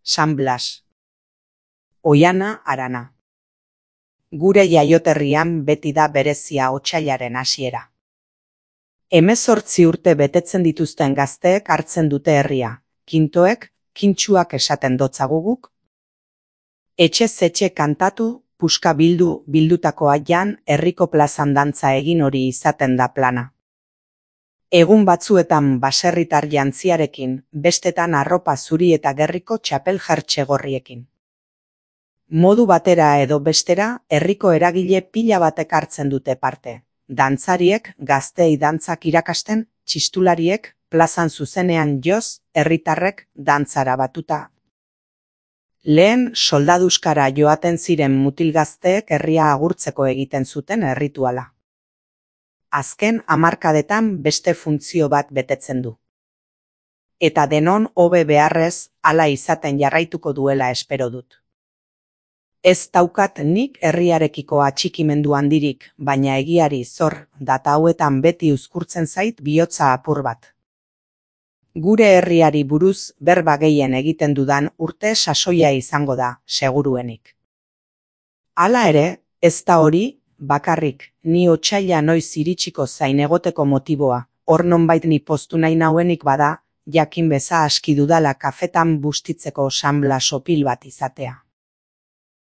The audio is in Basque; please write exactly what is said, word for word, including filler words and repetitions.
San Blas. Oiana Arana. Gure jaioterrian beti da berezia otsailaren hasiera. Hemezortzi urte betetzen dituzten gazteek hartzen dute herria, kintoek, kintsuak esaten dotzaguguk. Etxez etxe kantatu, puska bildu, bildutakoa jan, herriko plazan dantza egin hori izaten da plana. Egun batzuetan baserritar jantziarekin, bestetan arropa zuri eta gerriko txapel jertse gorriekin. Modu batera edo bestera, herriko eragile pila batek hartzen dute parte. Dantzariek, gazteei dantzak irakasten, txistulariek, plazan zuzenean joz, herritarrek, dantzara batuta. Lehen, soldaduskara joaten ziren mutil gazteek herria agurtzeko egiten zuten errituala. Azken hamarkadetan beste funtzio bat betetzen du. Eta denon hobe beharrez, hala izaten jarraituko duela espero dut. Ez daukat nik herriarekiko atxikimendu handirik, baina egiari zor, data hauetan beti uzkurtzen zait bihotza apur bat. Gure herriari buruz berba gehien egiten dudan urte sasoia izango da, seguruenik. Hala ere, ez da hori, bakarrik, ni otsaila noiz iritsiko zain egoteko motiboa, hor nonbait ni poztu nahi nauenik bada, jakin beza aski dudala kafetan bustitzeko San Blas opil bat izatea.